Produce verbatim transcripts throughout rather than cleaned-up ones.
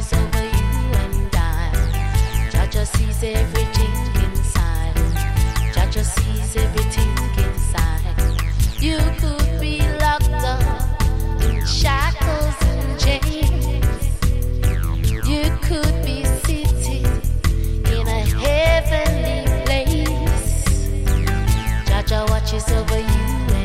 watches over you and I. Jaja sees everything inside. Jaja sees everything inside. You could be locked up in shackles and chains. You could be sitting in a heavenly place. Jaja watches over you.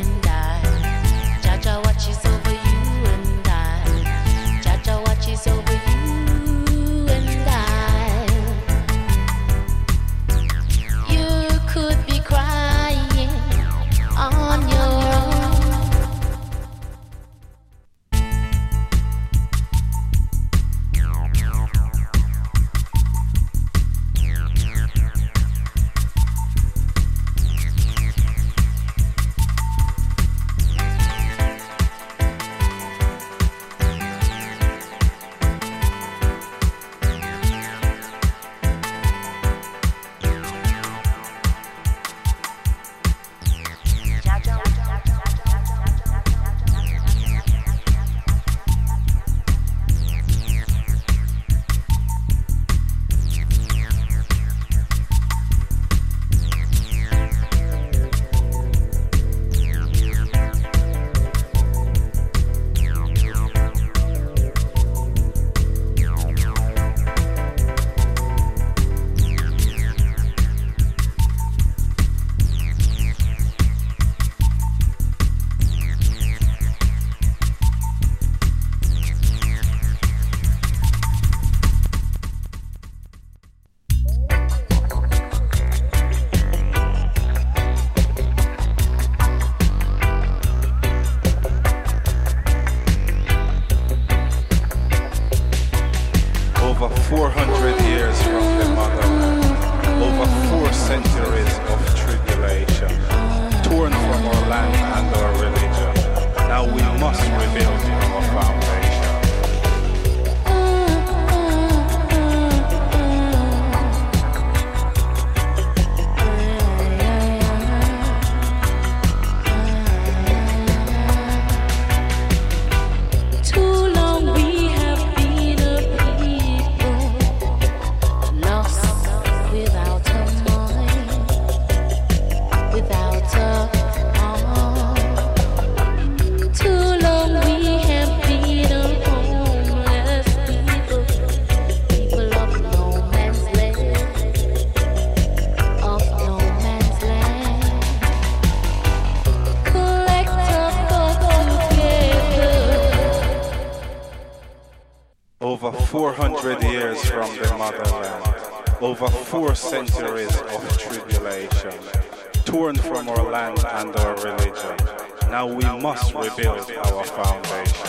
Over four centuries of tribulation, torn from our land and our religion. Now we must rebuild our foundation.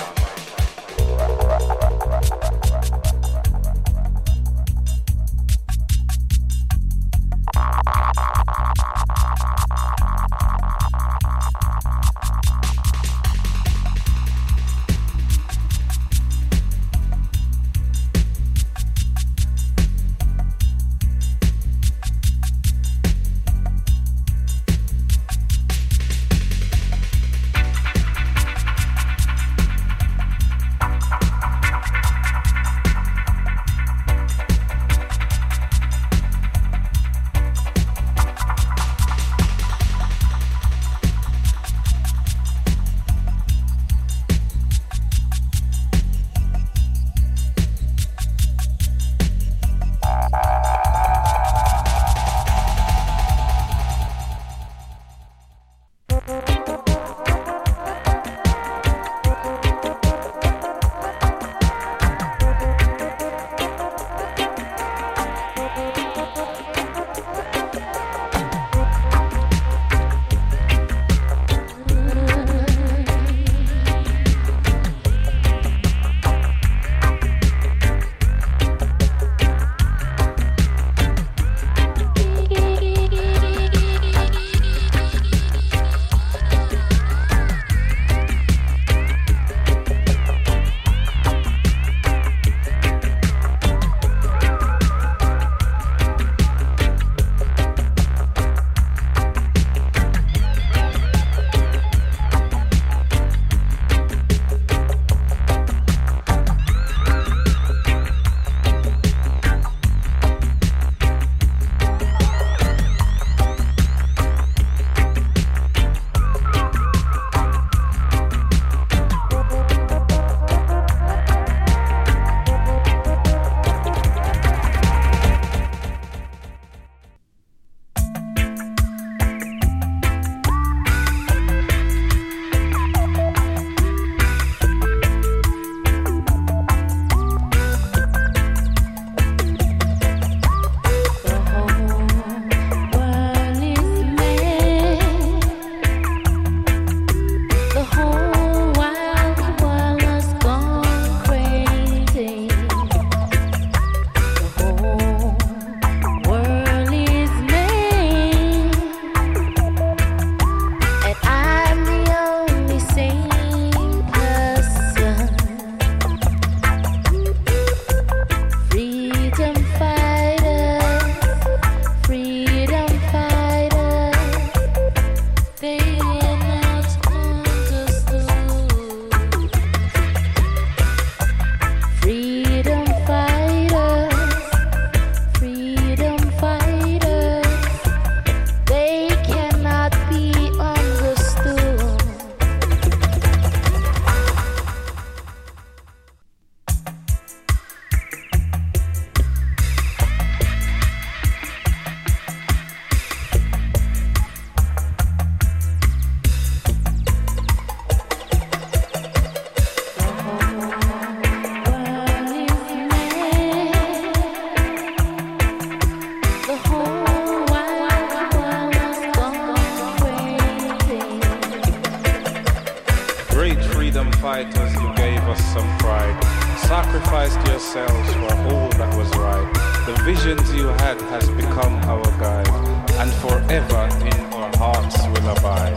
ourselves for all that was right. The visions you had has become our guide, and forever in our hearts will abide.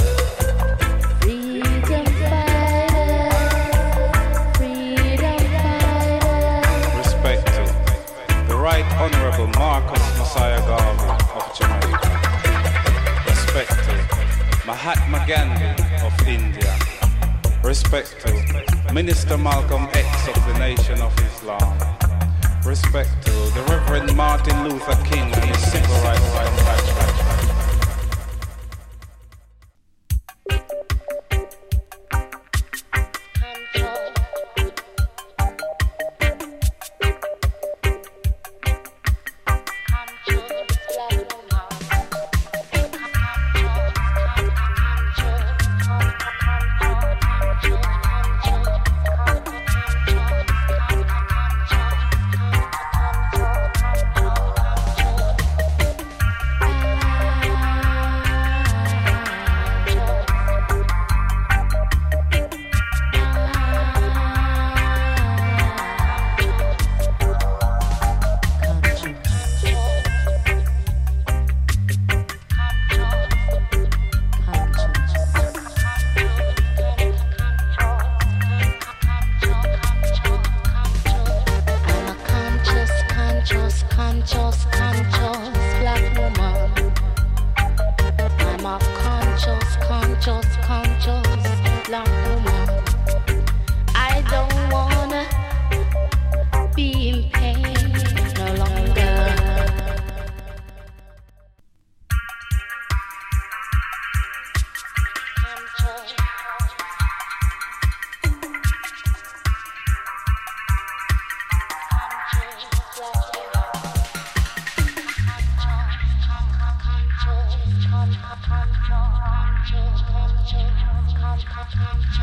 Freedom fighter, freedom fighter. Respected, the Right Honorable Marcus Messiah Garvey of Jamaica. Respected, Mahatma Gandhi of India. Respect to Minister Malcolm X of the Nation of Islam. Respect to the Reverend Martin Luther King and his civil rights rights rights rights. Control, control, control, control, control, control.